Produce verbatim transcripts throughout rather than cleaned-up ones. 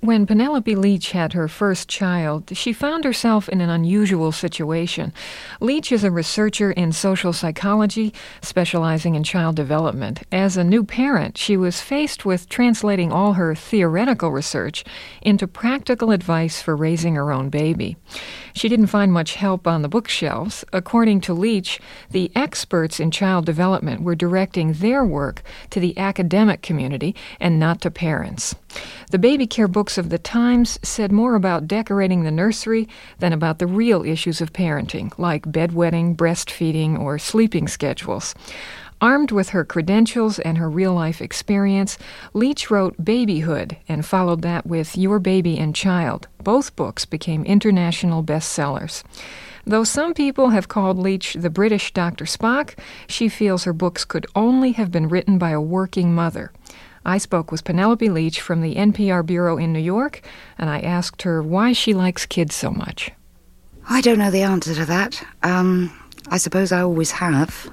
When Penelope Leach had her first child, she found herself in an unusual situation. Leach is a researcher in social psychology, specializing in child development. As a new parent, she was faced with translating all her theoretical research into practical advice for raising her own baby. She didn't find much help on the bookshelves. According to Leach, the experts in child development were directing their work to the academic community and not to parents. The baby care books of the Times said more about decorating the nursery than about the real issues of parenting, like bedwetting, breastfeeding, or sleeping schedules. Armed with her credentials and her real-life experience, Leach wrote Babyhood and followed that with Your Baby and Child. Both books became international bestsellers. Though some people have called Leach the British Doctor Spock, she feels her books could only have been written by a working mother. I spoke with Penelope Leach from the N P R Bureau in New York, and I asked her why she likes kids so much. I don't know the answer to that. Um, I suppose I always have.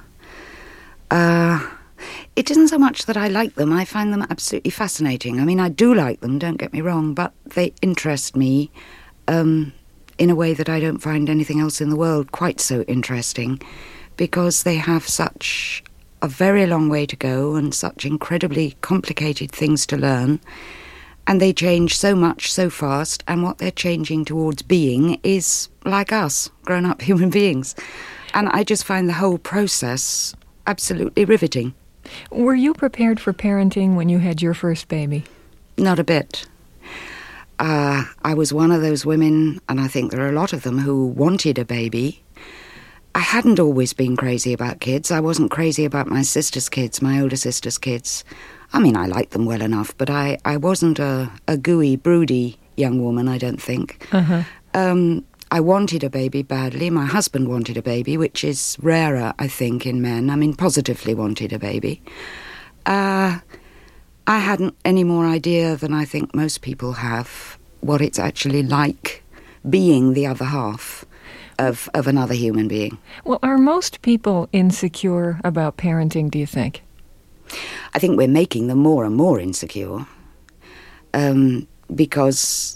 Uh, it isn't so much that I like them. I find them absolutely fascinating. I mean, I do like them, don't get me wrong, but they interest me um, in a way that I don't find anything else in the world quite so interesting, because they have such a very long way to go and such incredibly complicated things to learn, and they change so much so fast, and what they're changing towards being is like us, grown-up human beings. And I just find the whole process absolutely riveting. Were you prepared for parenting when you had your first baby? Not a bit. Uh, I was one of those women, and I think there are a lot of them, who wanted a baby. I hadn't always been crazy about kids. I wasn't crazy about my sister's kids, my older sister's kids. I mean, I liked them well enough, but I, I wasn't a, a gooey, broody young woman, I don't think. Uh-huh. Um, I wanted a baby badly. My husband wanted a baby, which is rarer, I think, in men. I mean, positively wanted a baby. Uh, I hadn't any more idea than I think most people have what it's actually like being the other half Of, of another human being. Well, are most people insecure about parenting, do you think? I think we're making them more and more insecure, um, because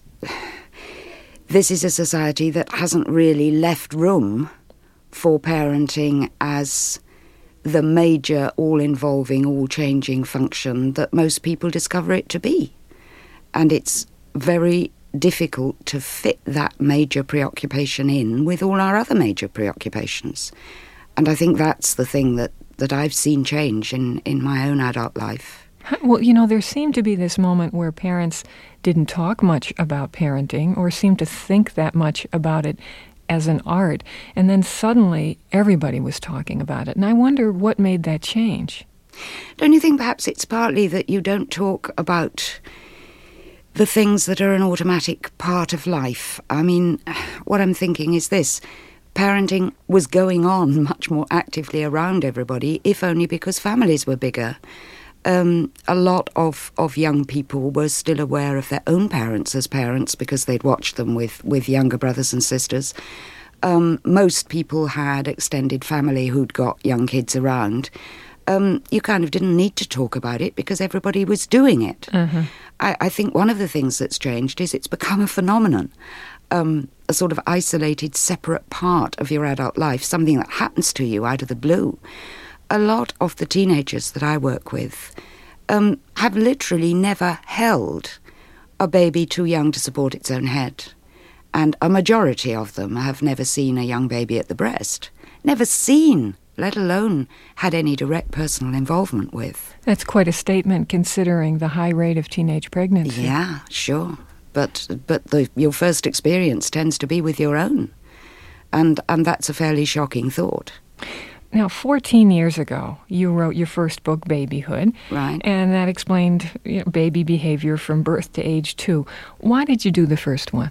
this is a society that hasn't really left room for parenting as the major, all-involving, all-changing function that most people discover it to be. And it's very difficult to fit that major preoccupation in with all our other major preoccupations. And I think that's the thing that, that I've seen change in, in my own adult life. Well, you know, there seemed to be this moment where parents didn't talk much about parenting or seemed to think that much about it as an art. And then suddenly everybody was talking about it. And I wonder what made that change. Don't you think perhaps it's partly that you don't talk about the things that are an automatic part of life? I mean, what I'm thinking is this. Parenting was going on much more actively around everybody, if only because families were bigger. Um, a lot of, of young people were still aware of their own parents as parents because they'd watched them with, with younger brothers and sisters. Um, most people had extended family who'd got young kids around. Um, you kind of didn't need to talk about it because everybody was doing it. Uh-huh. I, I think one of the things that's changed is it's become a phenomenon, um, a sort of isolated, separate part of your adult life, something that happens to you out of the blue. A lot of the teenagers that I work with um, have literally never held a baby too young to support its own head. And a majority of them have never seen a young baby at the breast, never seen, let alone had any direct personal involvement with. That's quite a statement considering the high rate of teenage pregnancy. Yeah, sure. But but the, your first experience tends to be with your own. And and that's a fairly shocking thought. Now, fourteen years ago, you wrote your first book, Babyhood. Right. And that explained, you know, baby behavior from birth to age two. Why did you do the first one?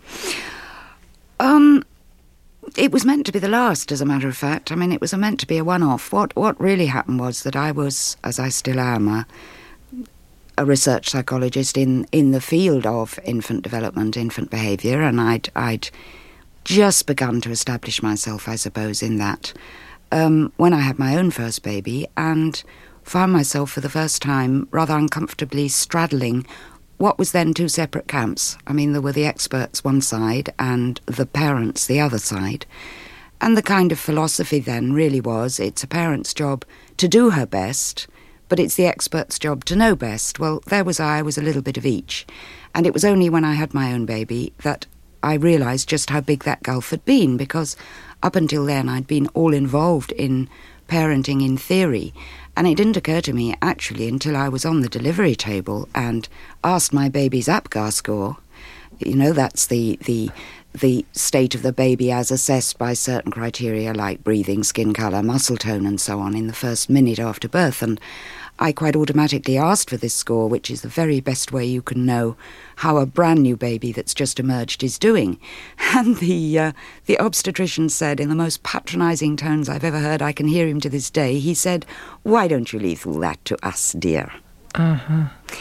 Um... It was meant to be the last, as a matter of fact. I mean, it was meant to be a one-off. What what really happened was that I was, as I still am, a, a research psychologist in, in the field of infant development, infant behaviour, and I'd I'd just begun to establish myself, I suppose, in that um, when I had my own first baby, and found myself for the first time rather uncomfortably straddling what was then two separate camps. I mean, there were the experts one side and the parents the other side. And the kind of philosophy then really was, it's a parent's job to do her best, but it's the expert's job to know best. Well, there was I, I was a little bit of each. And it was only when I had my own baby that I realised just how big that gulf had been, because up until then I'd been all involved in parenting in theory. And it didn't occur to me, actually, until I was on the delivery table and asked my baby's APGAR score. You know, that's the... the the state of the baby as assessed by certain criteria like breathing, skin colour, muscle tone and so on in the first minute after birth. And I quite automatically asked for this score, which is the very best way you can know how a brand new baby that's just emerged is doing. And the uh, the obstetrician said in the most patronising tones I've ever heard, I can hear him to this day, he said, "Why don't you leave all that to us, dear?" Uh-huh.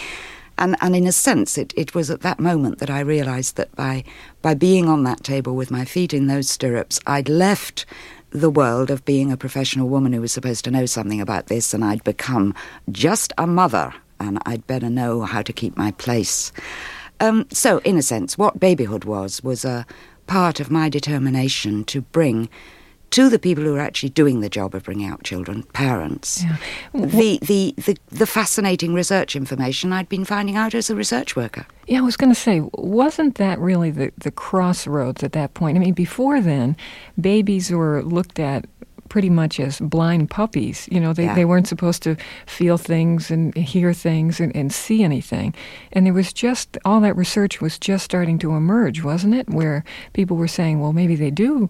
And and in a sense, it, it was at that moment that I realised that by by being on that table with my feet in those stirrups, I'd left the world of being a professional woman who was supposed to know something about this, and I'd become just a mother, and I'd better know how to keep my place. Um, so, in a sense, what babyhood was, was a part of my determination to bring to the people who are actually doing the job of bringing out children, parents, yeah. the, the, the, the fascinating research information I'd been finding out as a research worker. Yeah, I was going to say, wasn't that really the, the crossroads at that point? I mean, before then, babies were looked at pretty much as blind puppies. You know, they, yeah. they weren't supposed to feel things and hear things and, and see anything. And there was just, all that research was just starting to emerge, wasn't it? Where people were saying, well, maybe they do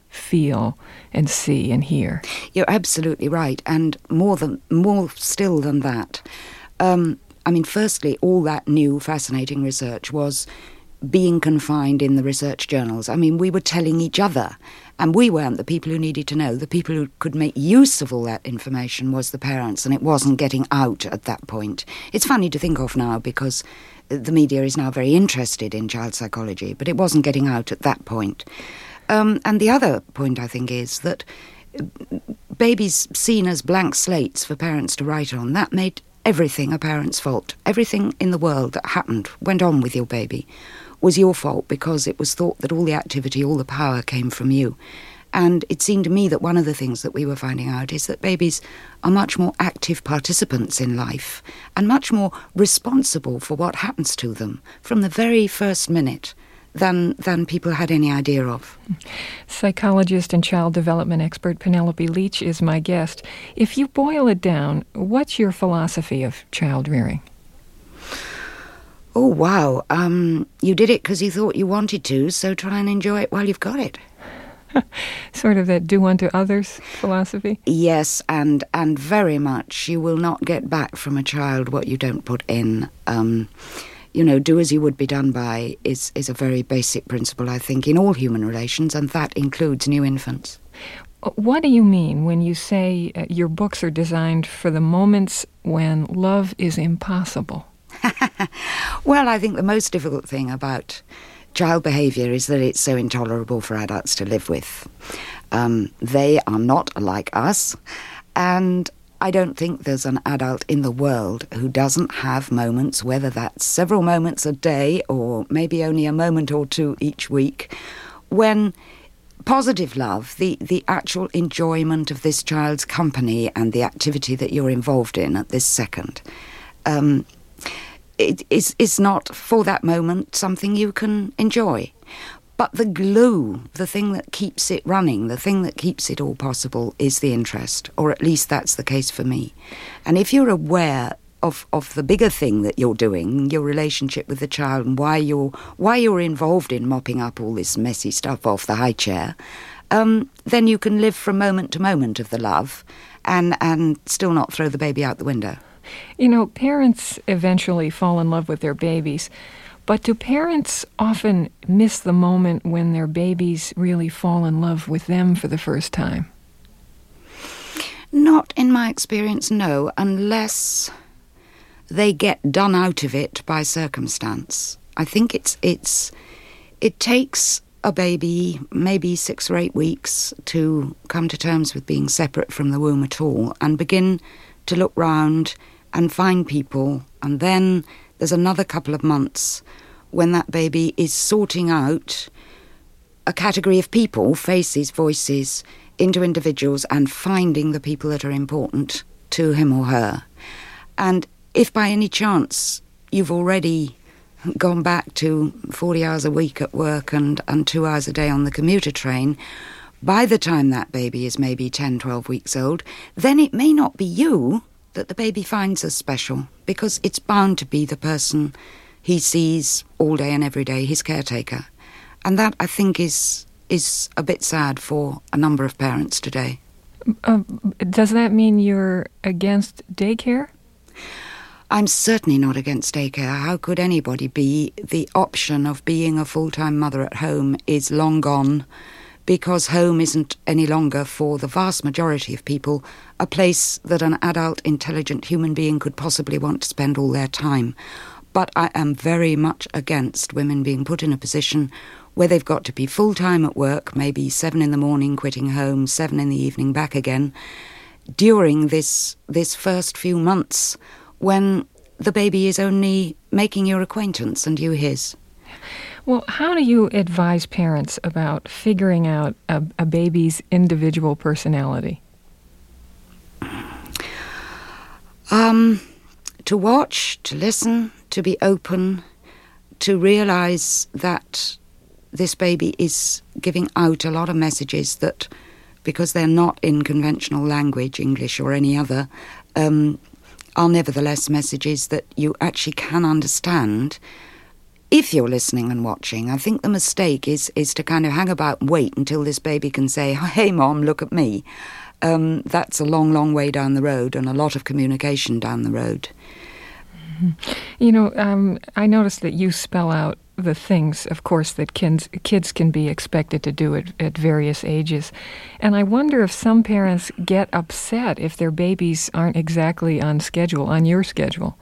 feel and see and hear. You're absolutely right, and more than more still than that. Um, I mean, firstly, all that new fascinating research was being confined in the research journals. I mean, we were telling each other, and we weren't the people who needed to know. The people who could make use of all that information was the parents, and it wasn't getting out at that point. It's funny to think of now because the media is now very interested in child psychology, but it wasn't getting out at that point. Um, and the other point, I think, is that babies seen as blank slates for parents to write on, that made everything a parent's fault. Everything in the world that happened, went on with your baby, was your fault because it was thought that all the activity, all the power came from you. And it seemed to me that one of the things that we were finding out is that babies are much more active participants in life and much more responsible for what happens to them from the very first minute than than people had any idea of. Psychologist and child development expert Penelope Leach is my guest. If you boil it down, what's your philosophy of child rearing? Oh, wow. Um, you did it because you thought you wanted to, so try and enjoy it while you've got it. Sort of that do unto others philosophy? Yes, and, and very much. You will not get back from a child what you don't put in. Um You know, do as you would be done by is, is a very basic principle, I think, in all human relations, and that includes new infants. What do you mean when you say uh, your books are designed for the moments when love is impossible? Well, I think the most difficult thing about child behaviour is that it's so intolerable for adults to live with. Um, they are not like us, and I don't think there's an adult in the world who doesn't have moments, whether that's several moments a day or maybe only a moment or two each week, when positive love, the, the actual enjoyment of this child's company and the activity that you're involved in at this second, um, it is, is not, for that moment, something you can enjoy. But the glue, the thing that keeps it running, the thing that keeps it all possible is the interest, or at least that's the case for me. And if you're aware of, of the bigger thing that you're doing, your relationship with the child, and why you're, why you're involved in mopping up all this messy stuff off the high chair, um, then you can live from moment to moment of the love and, and still not throw the baby out the window. You know, parents eventually fall in love with their babies. But do parents often miss the moment when their babies really fall in love with them for the first time? Not in my experience, no, unless they get done out of it by circumstance. I think it's it's it takes a baby maybe six or eight weeks to come to terms with being separate from the womb at all and begin to look round and find people and then there's another couple of months when that baby is sorting out a category of people, faces, voices, into individuals, and finding the people that are important to him or her. And if by any chance you've already gone back to forty hours a week at work and, and two hours a day on the commuter train, by the time that baby is maybe ten, twelve weeks old, then it may not be you that the baby finds as special, because it's bound to be the person he sees all day and every day, his caretaker. And that, I think, is is a bit sad for a number of parents today. Uh, does that mean you're against daycare? I'm certainly not against daycare. How could anybody be? The option of being a full-time mother at home is long gone, because home isn't any longer, for the vast majority of people, a place that an adult, intelligent human being could possibly want to spend all their time. But I am very much against women being put in a position where they've got to be full-time at work, maybe seven in the morning, quitting home, seven in the evening, back again, during this this first few months when the baby is only making your acquaintance and you his. Well, how do you advise parents about figuring out a, a baby's individual personality? Um, to watch, to listen, to be open, to realise that this baby is giving out a lot of messages that, because they're not in conventional language, English or any other, um, are nevertheless messages that you actually can understand if you're listening and watching. I think the mistake is is to kind of hang about and wait until this baby can say, "Hey, Mom, look at me." Um, that's a long, long way down the road, and a lot of communication down the road. You know, um, I noticed that you spell out the things, of course, that kids, kids can be expected to do at, at various ages. And I wonder if some parents get upset if their babies aren't exactly on schedule, on your schedule.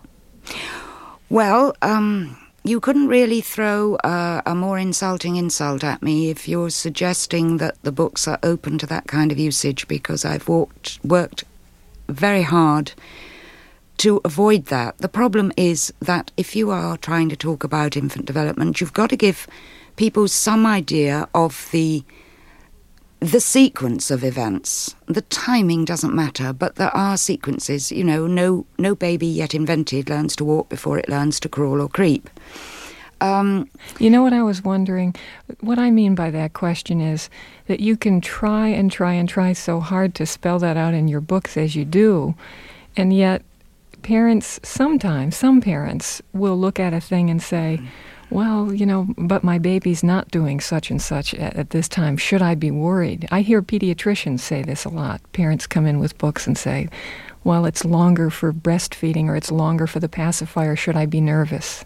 Well, um, you couldn't really throw uh, a more insulting insult at me if you're suggesting that the books are open to that kind of usage, because I've walked, worked very hard to avoid that. The problem is that if you are trying to talk about infant development, you've got to give people some idea of the the sequence of events. The timing doesn't matter, but there are sequences. You know, no no baby yet invented learns to walk before it learns to crawl or creep. Um, you know what I was wondering? What I mean by that question is that you can try and try and try so hard to spell that out in your books as you do, and yet parents, sometimes, some parents will look at a thing and say, well, you know, but my baby's not doing such and such at, at this time. Should I be worried? I hear pediatricians say this a lot. Parents come in with books and say, well, it's longer for breastfeeding or it's longer for the pacifier. Should I be nervous?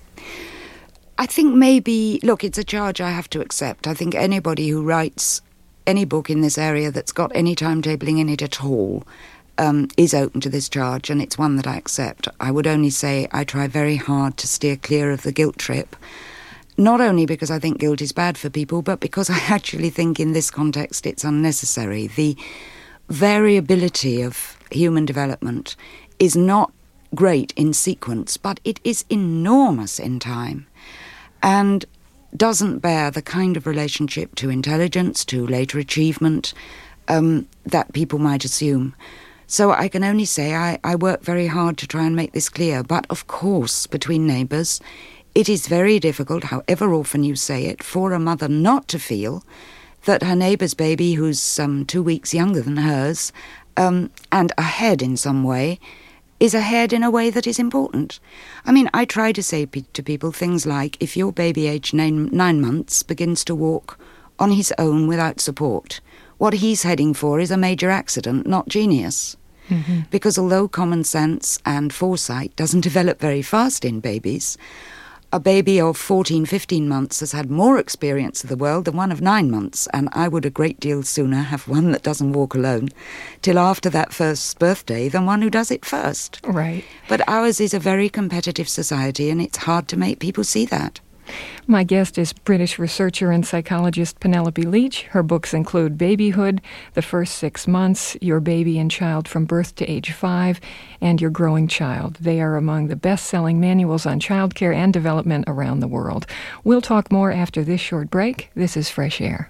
I think maybe, look, it's a charge I have to accept. I think anybody who writes any book in this area that's got any timetabling in it at all Um, is open to this charge, and it's one that I accept. I would only say I try very hard to steer clear of the guilt trip, not only because I think guilt is bad for people, but because I actually think in this context it's unnecessary. The variability of human development is not great in sequence, but it is enormous in time, and doesn't bear the kind of relationship to intelligence, to later achievement, um, that people might assume. So I can only say I, I work very hard to try and make this clear. But of course, between neighbours, it is very difficult, however often you say it, for a mother not to feel that her neighbour's baby, who's um, two weeks younger than hers, um, and ahead in some way, is ahead in a way that is important. I mean, I try to say pe- to people things like, if your baby aged nine, nine months begins to walk on his own without support, what he's heading for is a major accident, not genius. Mm-hmm. Because although common sense and foresight doesn't develop very fast in babies, a baby of fourteen, fifteen months has had more experience of the world than one of nine months, and I would a great deal sooner have one that doesn't walk alone till after that first birthday than one who does it first. Right. But ours is a very competitive society, and it's hard to make people see that. My guest is British researcher and psychologist Penelope Leach. Her books include Babyhood, The First Six Months, Your Baby and Child from Birth to Age Five, and Your Growing Child. They are among the best-selling manuals on childcare and development around the world. We'll talk more after this short break. This is Fresh Air.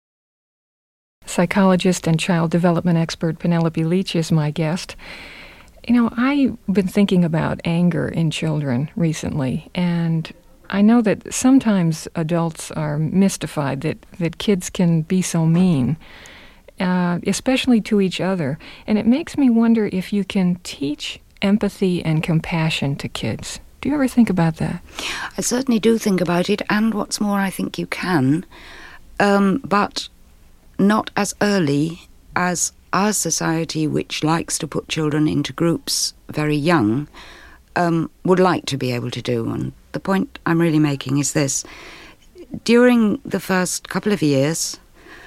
Psychologist and child development expert Penelope Leach is my guest. You know, I've been thinking about anger in children recently, and I know that sometimes adults are mystified that, that kids can be so mean, uh, especially to each other. And it makes me wonder if you can teach empathy and compassion to kids. Do you ever think about that? I certainly do think about it, and what's more, I think you can, um, but not as early as our society, which likes to put children into groups very young, um, would like to be able to do. And the point I'm really making is this. During the first couple of years,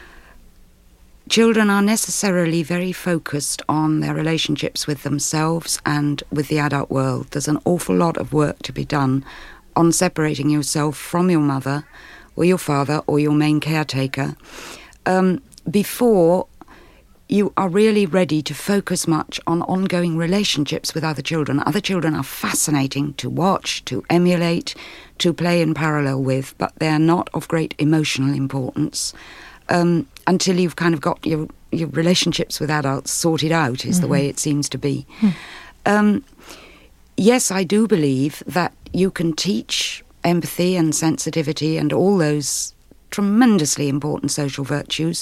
children are necessarily very focused on their relationships with themselves and with the adult world. There's an awful lot of work to be done on separating yourself from your mother or your father or your main caretaker um, before you are really ready to focus much on ongoing relationships with other children. Other children are fascinating to watch, to emulate, to play in parallel with, but they're not of great emotional importance um, until you've kind of got your, your relationships with adults sorted out, is mm-hmm. the way it seems to be. Hmm. Um, yes, I do believe that you can teach empathy and sensitivity and all those tremendously important social virtues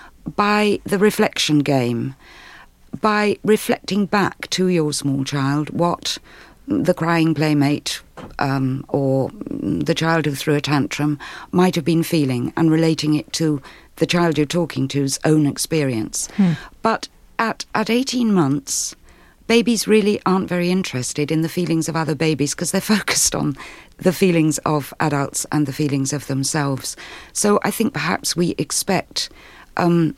by the reflection game, by reflecting back to your small child what the crying playmate um, or the child who threw a tantrum might have been feeling and relating it to the child you're talking to's own experience. Hmm. But at, at eighteen months, babies really aren't very interested in the feelings of other babies because they're focused on the feelings of adults and the feelings of themselves. So I think perhaps we expect Um,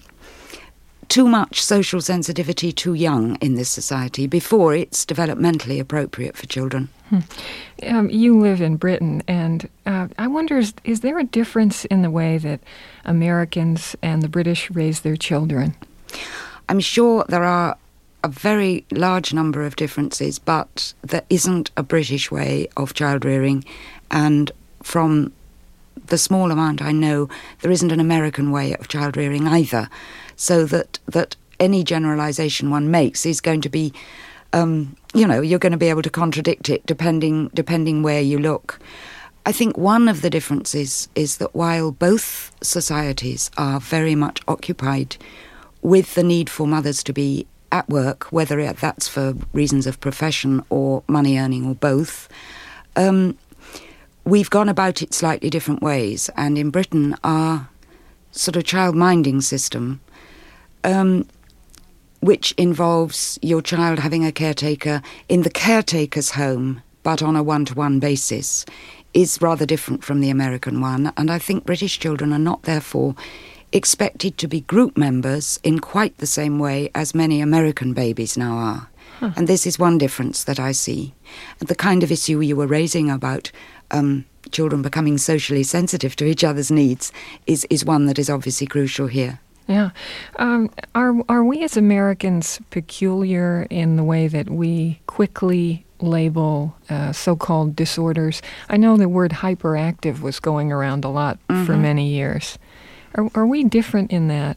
too much social sensitivity too young in this society before it's developmentally appropriate for children. Hmm. Um, you live in Britain, and uh, I wonder, is, is there a difference in the way that Americans and the British raise their children? I'm sure there are a very large number of differences, but there isn't a British way of child rearing, and from the small amount I know, there isn't an American way of child rearing either. So that, that any generalisation one makes is going to be, um, you know, you're going to be able to contradict it depending depending where you look. I think one of the differences is that while both societies are very much occupied with the need for mothers to be at work, whether that's for reasons of profession or money earning or both, um, we've gone about it slightly different ways. And in Britain, our sort of child minding system, um, which involves your child having a caretaker in the caretaker's home, but on a one-to-one basis, is rather different from the American one. And I think British children are not, therefore, expected to be group members in quite the same way as many American babies now are. Huh. And this is one difference that I see. The kind of issue you were raising about um, children becoming socially sensitive to each other's needs is, is one that is obviously crucial here. Yeah. Um, are, are we as Americans peculiar in the way that we quickly label uh, so-called disorders? I know the word hyperactive was going around a lot mm-hmm. for many years. Are, are we different in that?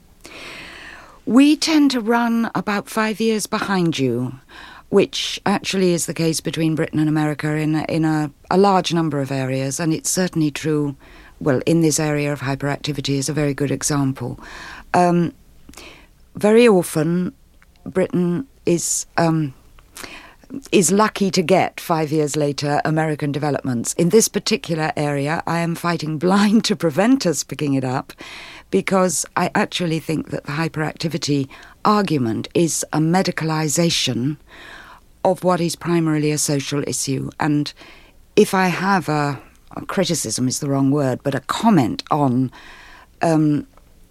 We tend to run about five years behind you, which actually is the case between Britain and America in a, in a, a large number of areas, and it's certainly true, well, in this area of hyperactivity is a very good example. Um, very often, Britain is um, is lucky to get, five years later, American developments. In this particular area, I am fighting blind to prevent us picking it up, because I actually think that the hyperactivity argument is a medicalization of what is primarily a social issue. And if I have a, a criticism is the wrong word, but a comment on um,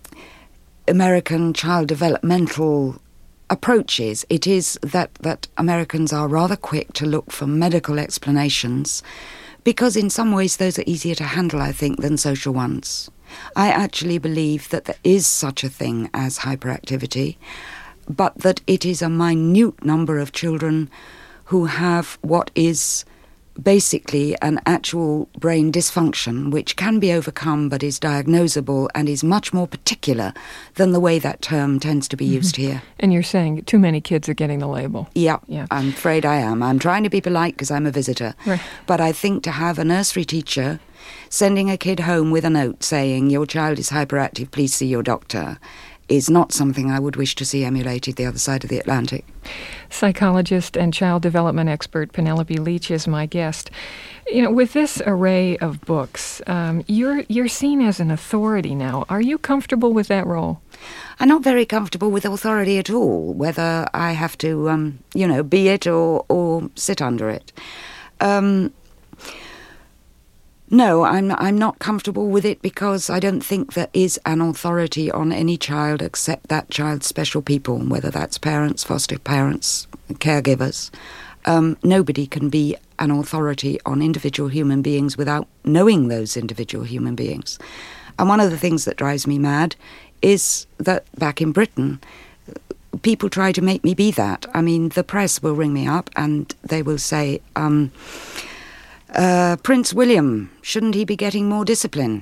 American child developmental approaches, it is that, that Americans are rather quick to look for medical explanations because in some ways those are easier to handle, I think, than social ones. I actually believe that there is such a thing as hyperactivity, but that it is a minute number of children who have what is basically an actual brain dysfunction, which can be overcome but is diagnosable and is much more particular than the way that term tends to be mm-hmm. used here. And you're saying too many kids are getting the label. Yeah, yeah. I'm afraid I am. I'm trying to be polite because I'm a visitor. Right. But I think to have a nursery teacher sending a kid home with a note saying, your child is hyperactive, please see your doctor, is not something I would wish to see emulated the other side of the Atlantic. Psychologist and child development expert Penelope Leach is my guest. You know, with this array of books, um, you're you're seen as an authority now. Are you comfortable with that role? I'm not very comfortable with authority at all, whether I have to, um, you know, be it or, or sit under it. Um, No, I'm I'm not comfortable with it because I don't think there is an authority on any child except that child's special people, whether that's parents, foster parents, caregivers. Um, nobody can be an authority on individual human beings without knowing those individual human beings. And one of the things that drives me mad is that back in Britain, people try to make me be that. I mean, the press will ring me up and they will say, um... Uh, Prince William, shouldn't he be getting more discipline?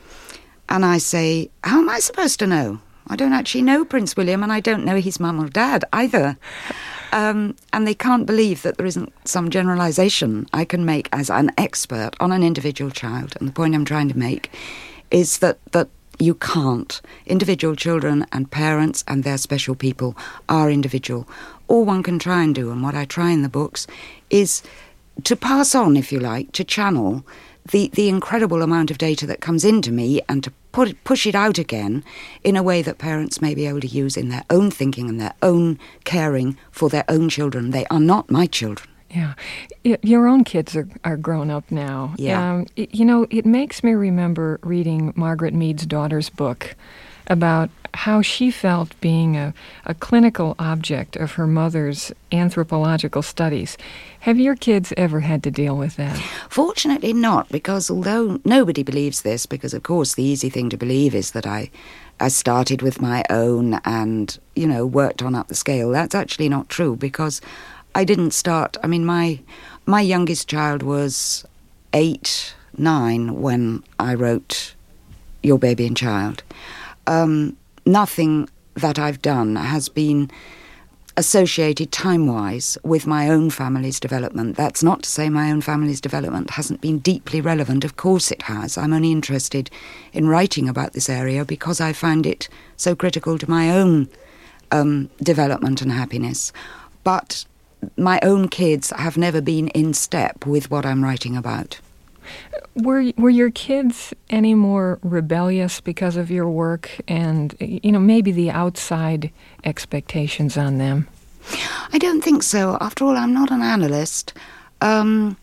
And I say, how am I supposed to know? I don't actually know Prince William and I don't know his mum or dad either. Um, and they can't believe that there isn't some generalisation I can make as an expert on an individual child. And the point I'm trying to make is that, that you can't. Individual children and parents and their special people are individual. All one can try and do, and what I try in the books, is to pass on, if you like, to channel the, the incredible amount of data that comes into me and to put it, push it out again in a way that parents may be able to use in their own thinking and their own caring for their own children. They are not my children. Yeah. Your own kids are, are grown up now. Yeah. Um, it, you know, it makes me remember reading Margaret Mead's daughter's book about how she felt being a, a clinical object of her mother's anthropological studies. Have your kids ever had to deal with that? Fortunately not, because although nobody believes this, because of course the easy thing to believe is that I, I started with my own and, you know, worked on up the scale. That's actually not true, because I didn't start, I mean, my my youngest child was eight, nine when I wrote Your Baby and Child. Um, nothing that I've done has been associated time-wise with my own family's development. That's not to say my own family's development hasn't been deeply relevant. Of course it has. I'm only interested in writing about this area because I find it so critical to my own um, development and happiness. But my own kids have never been in step with what I'm writing about. Were were your kids any more rebellious because of your work and, you know, maybe the outside expectations on them? I don't think so. After all, I'm not an analyst. Um,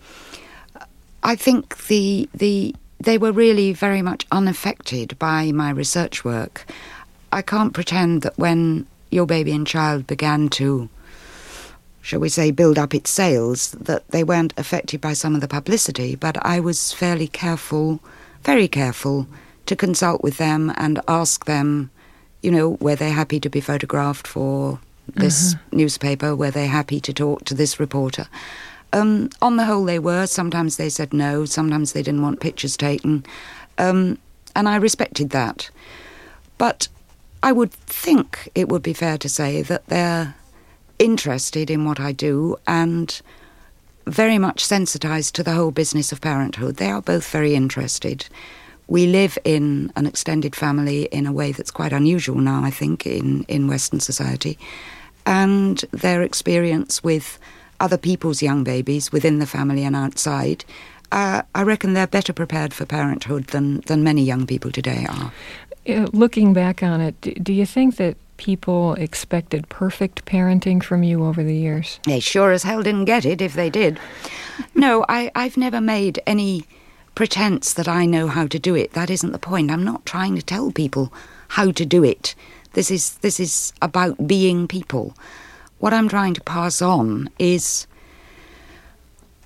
I think the the they were really very much unaffected by my research work. I can't pretend that when Your Baby and Child began to, shall we say, build up its sales, that they weren't affected by some of the publicity, but I was fairly careful, very careful, to consult with them and ask them, you know, were they happy to be photographed for this mm-hmm. newspaper? Were they happy to talk to this reporter? Um, on the whole, they were. Sometimes they said no, sometimes they didn't want pictures taken, um, and I respected that. But I would think it would be fair to say that they're interested in what I do and very much sensitised to the whole business of parenthood. They are both very interested. We live in an extended family in a way that's quite unusual now, I think, in, in Western society. And their experience with other people's young babies within the family and outside, uh, I reckon they're better prepared for parenthood than, than many young people today are. Uh, looking back on it, do, do you think that people expected perfect parenting from you over the years? They sure as hell didn't get it if they did. No, I, I've never made any pretense that I know how to do it. That isn't the point. I'm not trying to tell people how to do it. This is this is about being people. What I'm trying to pass on is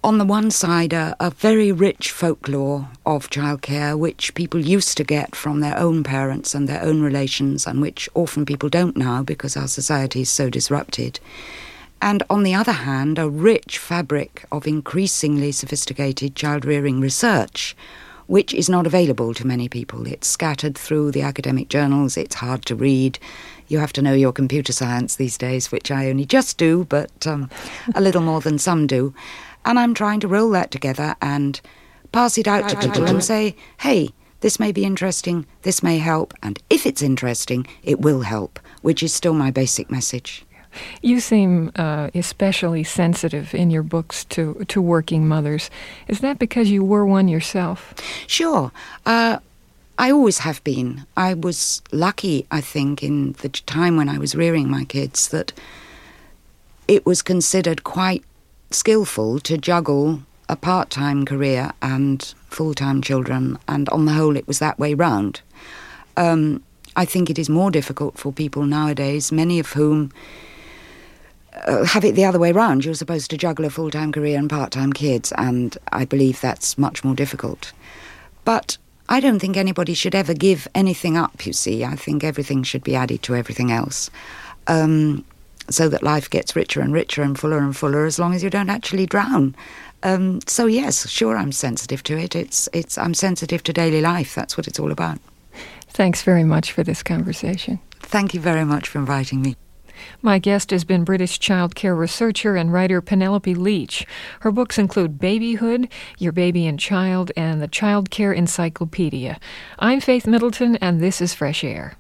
on the one side, a, a very rich folklore of childcare, which people used to get from their own parents and their own relations, and which often people don't now because our society is so disrupted. And on the other hand, a rich fabric of increasingly sophisticated child-rearing research, which is not available to many people. It's scattered through the academic journals, it's hard to read. You have to know your computer science these days, which I only just do, but um, a little more than some do. And I'm trying to roll that together and pass it out to people and say, hey, this may be interesting, this may help, and if it's interesting, it will help, which is still my basic message. You seem uh, especially sensitive in your books to, to working mothers. Is that because you were one yourself? Sure. Uh, I always have been. I was lucky, I think, in the time when I was rearing my kids, that it was considered quite skillful to juggle a part-time career and full-time children, and on the whole it was that way round. Um, I think it is more difficult for people nowadays, many of whom uh, have it the other way round. You're supposed to juggle a full-time career and part-time kids, and I believe that's much more difficult. But I don't think anybody should ever give anything up, you see. I think everything should be added to everything else. Um... so that life gets richer and richer and fuller and fuller as long as you don't actually drown. Um, so yes, sure, I'm sensitive to it. It's, it's, I'm sensitive to daily life. That's what it's all about. Thanks very much for this conversation. Thank you very much for inviting me. My guest has been British childcare researcher and writer Penelope Leach. Her books include Babyhood, Your Baby and Child, and the Childcare Encyclopedia. I'm Faith Middleton, and this is Fresh Air.